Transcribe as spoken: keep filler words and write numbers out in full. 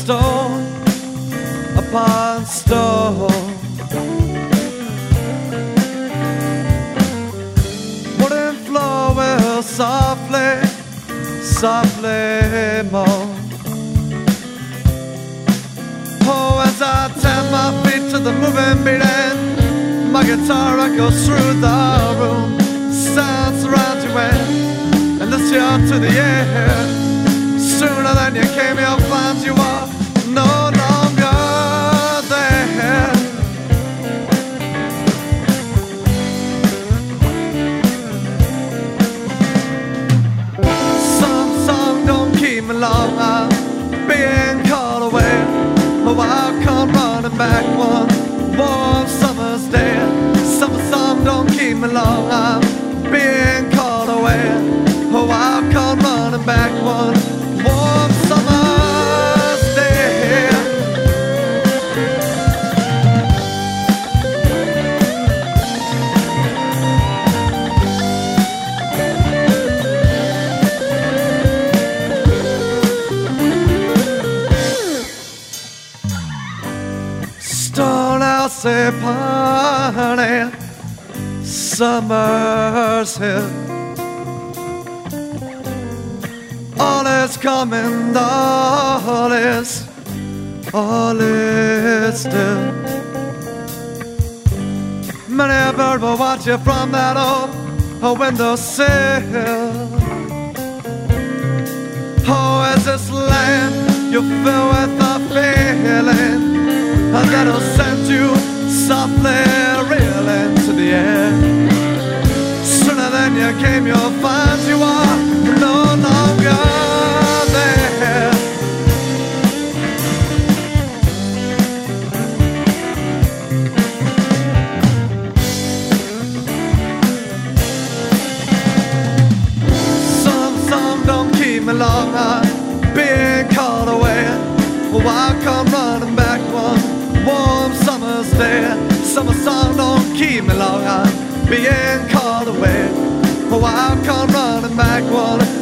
stone upon stone. Wooden floor will softly, softly moan. Oh, as I tap my feet to the moving beat and my guitar echoes through the room. Sounds surround you and, and this year to the air. Sooner than you came, you'll find you are no longer there. Some song don't keep me long, I'm being called away. Oh, I'll come running back one warm summer's day. Some song don't keep me long, I'm being called away. Oh, I'll come running back one warm summer's day. Stonehouse party, summer's here. All is coming, all is, all is still. Many a bird will watch you from that old windowsill. Oh, as this land you fill with a feeling that'll send you softly reeling to the air. Sooner than you came, you'll find you are no longer there. Some song don't keep me long, I'm being called away. Oh, I'll come running back one warm summer's day. Summer song don't keep me long, I'm being called away. Oh, I'll come running back one